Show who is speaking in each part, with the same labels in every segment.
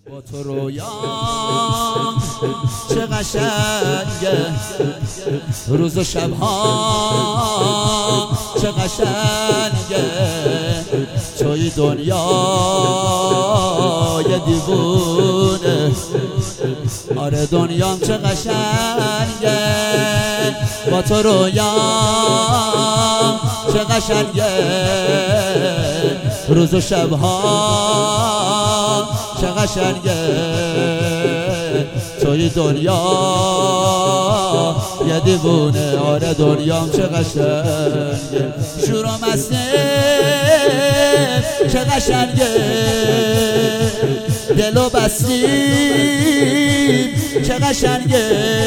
Speaker 1: با تو رویام چه قشنگه، روز و شبها چه قشنگه، توی دنیای دیوونه. آره دنیام چه قشنگه، با تو رویام چه قشنگه، روز و شبها چه قشنگه، توی دنیا یه دیوونه. آره دنیام چه قشنگه، شور و مسته چه قشنگه، دلو بستیم چه قشنگه،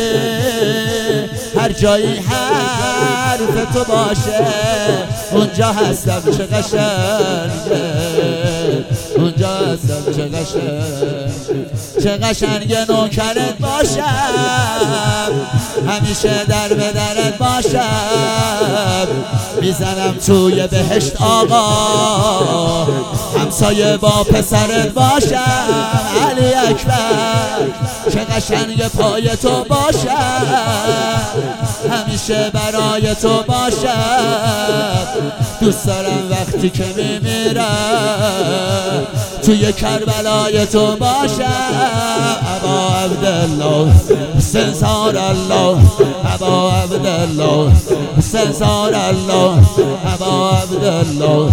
Speaker 1: هر جایی حرف تو باشه اونجا هستم چه قشنگه، اونجا هستم چه قشنگه، چه قشنگه نوکرت باشم، همیشه در به درت باشم، میزنم توی بهشت آقا، همسایه با پسرت باشم. علی اکبر چه قشنگه پای تو باشم، همیشه برای تو باشم، دوست دارم وقتی که میمیرم توی کربلای تو باشم. ابا عبدالله حسین زار الله، ابا عبدالله حسین زار الله، ابا عبدالله.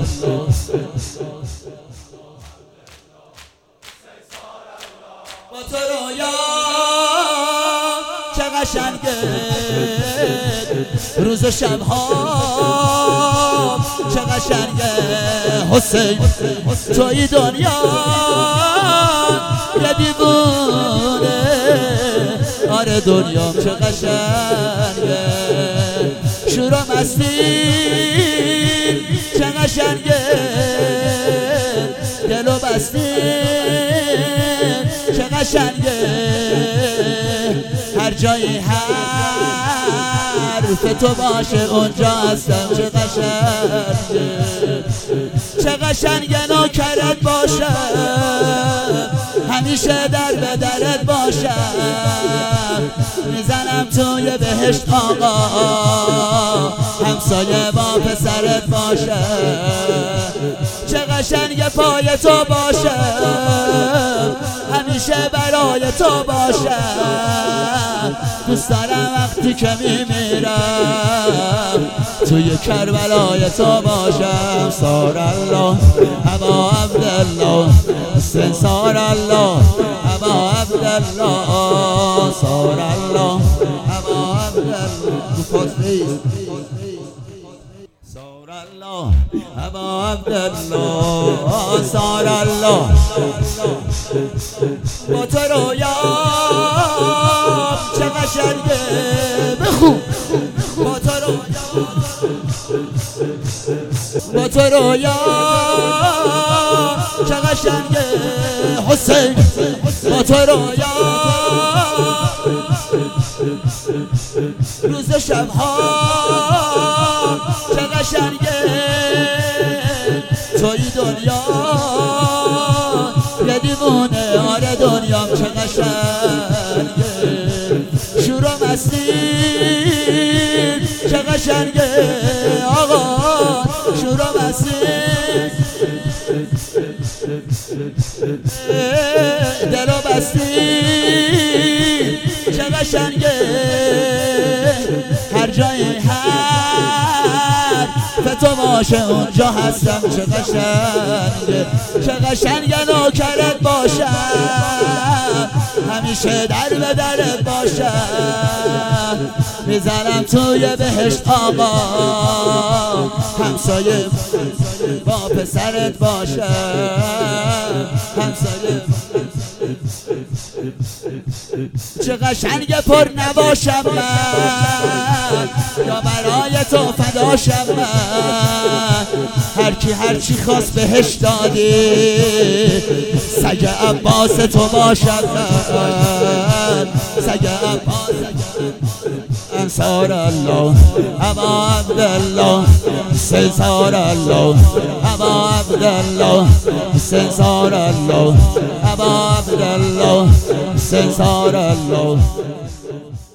Speaker 1: با تو رویام چه قشنگه، روز و شبها چه قشنگه، حسین توی دنیا یه دیوونه. آره دنیام چه قشنگه، شور و مستی چه قشنگه، دلو بستی چه قشنگه، هر جایی حرف تو باشه اونجا هستم چه قشنگه، چه قشنگه نوکرت باشم، همیشه در به درت باشم، میزنم توی بهشت آقا، همسایه با پسرت باشم، چه قشنگه پای تو باشم، همیشه برای تو باشم، دوست دارم وقتی که میمیرم توی کربلای تو باشم. سار الله ابا عبدالله حسین زار الله، ابا عبدالله سار الله، ابا عبدالله سار الله، ابا عبدالله سار الله. با تو رویام چه قشنگه، بخون با تو رویام، با تو رویام چه قشنگه، حسین با تو رویام، روز شبها چه قشنگه، توی دنیا یه دیوونه. آره دنیام چه قشنگه، شور و مستی چه قشنگه، آقا شور و مستی، دلو بستی چه قشنگه، هر جایی حرف تو باشه اونجا هستم چه قشنگه، چه قشنگه نوکرت باشم، همیشه در به درت باشم، میزنم توی بهشت آقا، همسایه با پسرت باشم، همسایه چه قشنگه پر نباشم من، یا برای تو فداشم من، هر چی خواست بهش دادی، سگ عباس تو باشم من، سگ عباس انصار الله، ابا عبدالله سزار الله، ابا عبدالله سزار الله، ابا الله سزار الله